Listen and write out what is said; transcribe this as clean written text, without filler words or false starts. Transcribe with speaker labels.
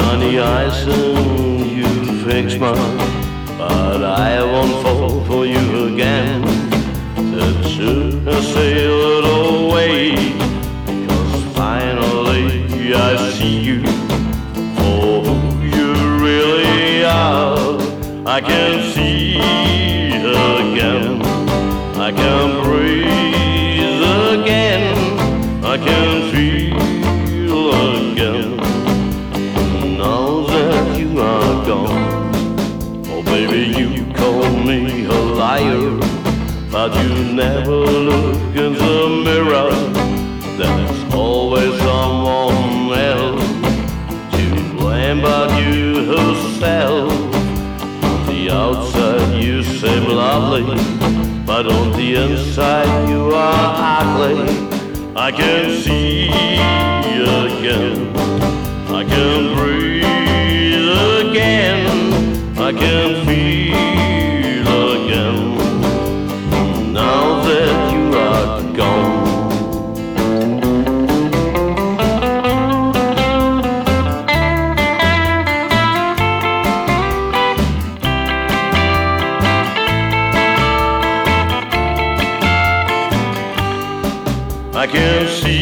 Speaker 1: shiny eyes and you fix mine, but I won't fall for you again. That should have sailed away, because finally I see you for who you really are. I can see again, I can breathe again, I can feel again. Now that you are gone, oh baby, you call me a liar, but you never look in the mirror. There's always someone else to blame but you yourself. On the outside you seem lovely, but on the inside you are ugly. I can see again, I can breathe again, I can feel again. Now that you are gone. I can see